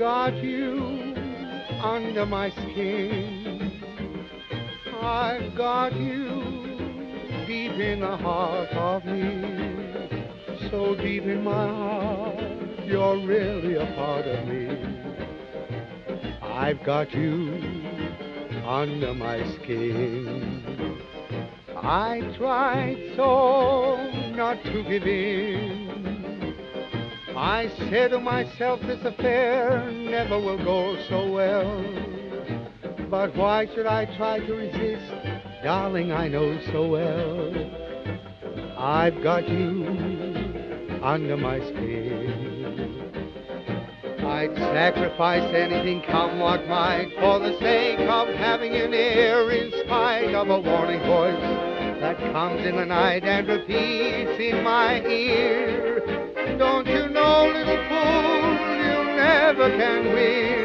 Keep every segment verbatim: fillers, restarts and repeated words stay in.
got you under my skin. I've got you deep in the heart of me. So deep in my heart, you're really a part of me. I've got you under my skin. I tried so not to give in. I said to myself, this affair never will go so well. But why should I try to resist? Darling, I know so well I've got you under my skin. I'd sacrifice anything, come what might, for the sake of having you near, in spite of a warning voice that comes in the night and repeats in my ear. Don't you know, little fool, you never can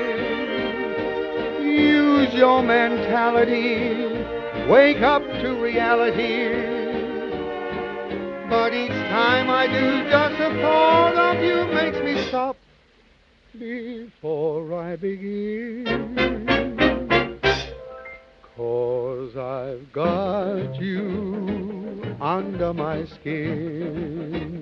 win. Use your mentality, wake up to reality. But each time I do, just the thought of you makes me stop before I begin. 'Cause I've got you under my skin.